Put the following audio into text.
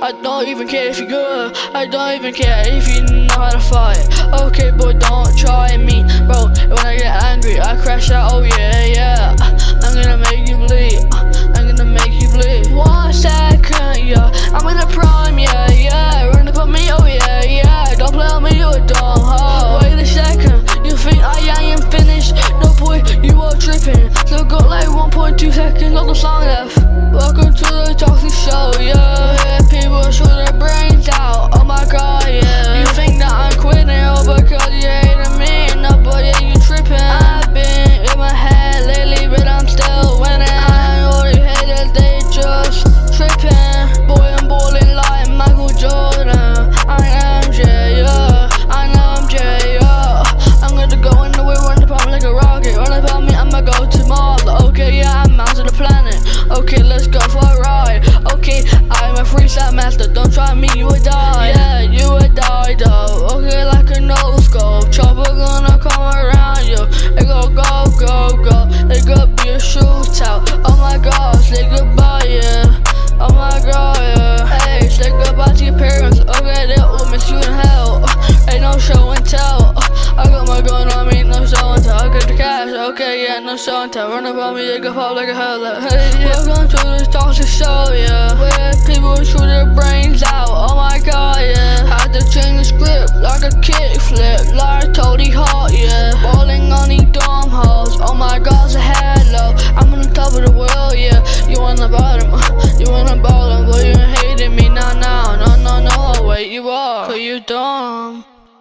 I don't even care if you're good, I don't even care if you know how to fight. Okay boy, don't try me, bro. When I get angry, I crash out, oh yeah, yeah. I'm gonna make you bleed, I'm gonna make you bleed. 1 second, yeah, I'm in the prime, yeah, yeah. Run up on me, oh yeah, yeah. Don't play on me, you a dumb hoe. Wait a second, you think I ain't finished? No boy, you are tripping. Still got like 1.2 seconds of the song left. Welcome to the toxic show, yeah. Where people shoot their brains out, oh my god, yeah. You think that I'm quitting, oh because you hating me? No boy, yeah, you tripping. I've been in my head lately, but I'm still winning. I know the haters, they just tripping. Boy, I'm balling like Michael Jordan. I'm MJ, yeah. I'm MJ, yeah. I'm gonna go in the way, run the pump like a rocket. Run up on me, I'ma go to Mars. Okay, yeah, I'm out to the planet. Okay, let's go for a ride. Okay, I'm a freestyle master. Don't try me, you would die. Yeah, you would die though. Okay, like a no scope. Chopper gonna come around you. It go, go, go, go. It could be a shootout. Oh my god, say goodbye, yeah. Oh my god, yeah. Hey, say goodbye to your parents. Okay, they will miss you in hell. Ain't no show and tell. I got my gun on me, no show and tell. I got the cash, okay, yeah, no show and tell. Run up on me, it go pop like a hell. Hey, yeah. Welcome to this toxic show, yeah. Where people shoot their brains out, oh my god, yeah. Had to change the script like a kickflip, like Tony Hawk, yeah.